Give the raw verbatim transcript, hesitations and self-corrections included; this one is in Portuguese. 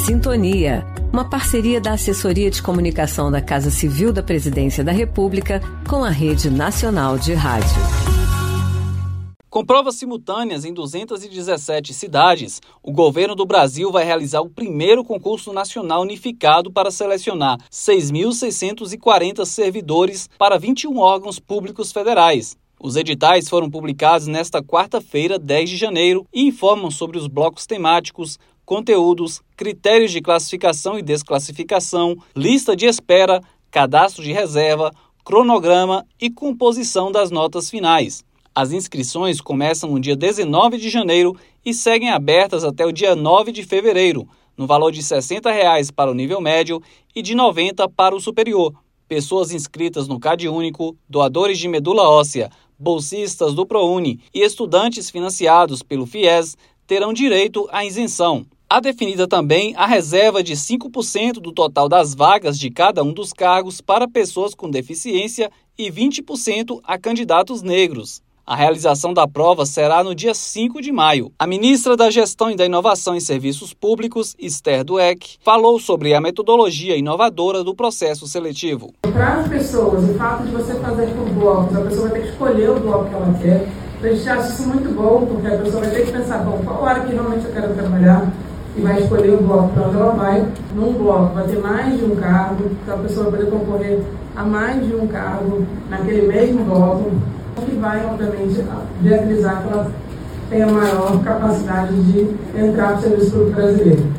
Sintonia, uma parceria da Assessoria de Comunicação da Casa Civil da Presidência da República com a Rede Nacional de Rádio. Com provas simultâneas em duzentas e dezessete cidades, o governo do Brasil vai realizar o primeiro concurso nacional unificado para selecionar seis mil seiscentos e quarenta servidores para vinte e um órgãos públicos federais. Os editais foram publicados nesta quarta-feira, dez de janeiro, e informam sobre os blocos temáticos, conteúdos, critérios de classificação e desclassificação, lista de espera, cadastro de reserva, cronograma e composição das notas finais. As inscrições começam no dia dezenove de janeiro e seguem abertas até o dia nove de fevereiro, no valor de sessenta reais para o nível médio e de noventa reais para o superior. Pessoas inscritas no CadÚnico, doadores de medula óssea, bolsistas do ProUni e estudantes financiados pelo FIES terão direito à isenção. Há definida também a reserva de cinco por cento do total das vagas de cada um dos cargos para pessoas com deficiência e vinte por cento a candidatos negros. A realização da prova será no dia cinco de maio. A ministra da Gestão e da Inovação em Serviços Públicos, Esther Dweck, falou sobre a metodologia inovadora do processo seletivo. Para as pessoas, o fato de você fazer por blocos, a pessoa vai ter que escolher o bloco que ela quer. A gente acha isso muito bom, porque a pessoa vai ter que pensar, bom, qual hora que realmente eu quero trabalhar, e vai escolher o bloco para onde ela vai. Num bloco vai ter mais de um cargo, então a pessoa vai poder concorrer a mais de um cargo naquele mesmo bloco, que vai, obviamente, viabilizar que ela tenha maior capacidade de entrar no serviço público brasileiro.